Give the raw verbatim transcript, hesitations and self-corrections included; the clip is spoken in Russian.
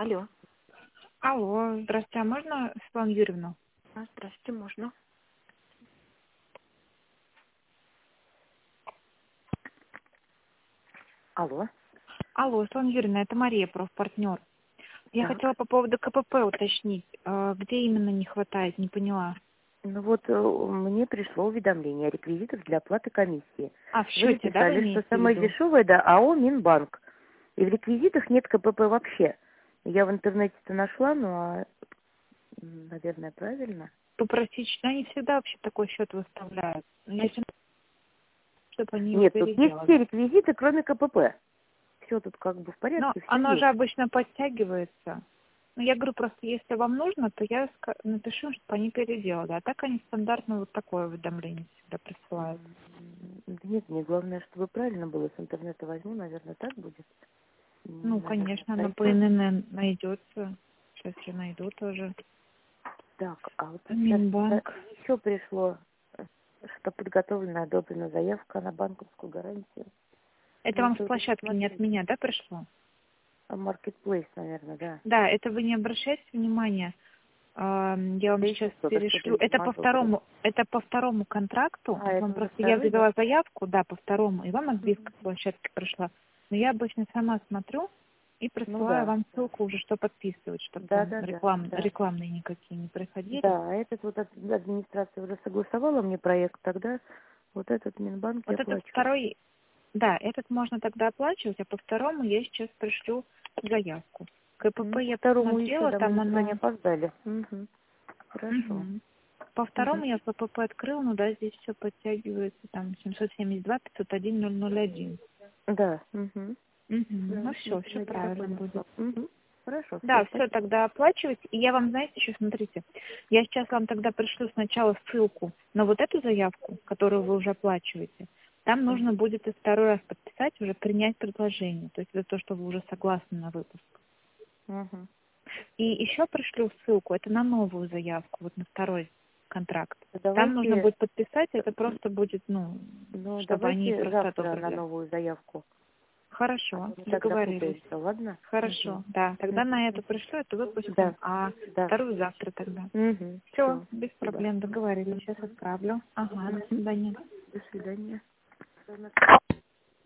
Алло. Алло, здравствуйте, а можно Светлану Юрьевну? А, здравствуйте, можно. Алло. Алло, Светлана Юрьевна, это Мария, профпартнер. Я Так. хотела по поводу КПП уточнить, э, где именно не хватает, не поняла. Ну вот э, мне пришло уведомление о реквизитах для оплаты комиссии. А, в Вы счете, да, вы написали, что имеете в самое виду? дешевое, да, АО Минбанк. И в реквизитах нет КПП вообще. Я в интернете это нашла, ну, а, м, наверное, правильно. Попросить, ну, они всегда вообще такой счет выставляют. Но если чтобы они его Нет, тут есть переделали. все реквизиты, кроме КПП. Все тут как бы в Но порядке, все оно же есть. обычно подтягивается. Ну, я говорю, просто если вам нужно, то я ска- напишу, чтобы они переделали. А так они стандартно вот такое уведомление всегда присылают. М, Да нет, мне главное, чтобы правильно было. С интернета возьму, наверное, так будет. Ну, М, Наверное, конечно, оно по пройдет. эн эн эн найдется. Сейчас я найду тоже. Так, а вот сейчас Минбанк. еще пришло, э, что подготовлена, одобрена заявка на банковскую гарантию. Это Ну, вам с это вот площадки не от посмотреть. меня, да, пришло? А Marketplace, наверное, да. Да, это вы не обращайте внимания. Ам, Я вам Это еще сейчас кто-то, что-то, перешлю. Это видимо, по одобрил. второму, это по второму контракту. А, Вот это вам уже просто я второй, да? завела заявку, да, по второму, и вам отбивка Мгм. с площадки прошла. Но я обычно сама смотрю и Ну присылаю да, вам да. ссылку уже, что подписывать, чтобы Да, там да, да, реклам, да. рекламные никакие не приходили. Да, а этот вот ад- администрация уже согласовала мне проект, тогда вот этот Минбанк я Вот этот плачу. второй, да, этот можно тогда оплачивать, а по второму я сейчас пришлю заявку. КПП Ну, по я второму еще, посмотрела, да, мы там никуда не оно... опоздали. Мгм. Хорошо. Мгм. По Мгм. второму я КПП открыл, ну да, здесь все подтягивается, там семьсот семьдесят два пятьсот один ноль ноль один. Да. Угу. Мгм. Да, Ну в все, все интернете правильно такой будет. нашла. Угу. Хорошо, все, Да, все спасибо. тогда оплачивайте. И я вам, знаете, еще смотрите, я сейчас вам тогда пришлю сначала ссылку на вот эту заявку, которую вы уже оплачиваете. Там нужно будет и второй раз подписать, уже принять предложение. То есть это то, что вы уже согласны на выпуск. Угу. И еще пришлю ссылку, это на новую заявку, вот на второй контракт. Там нужно Давайте, будет подписать, это просто будет, ну, ну, чтобы они давайте просто завтра на одобрили. новую заявку. А Хорошо, то мы так договорились. запутаемся, ладно? Угу. Хорошо, да. Тогда Угу. на эту пришлю, это выпустим, Да, а да. вторую завтра тогда. Угу. Все, Все, без спасибо. проблем, договорились. Сейчас отправлю. Ага, до Угу. свидания. До свидания.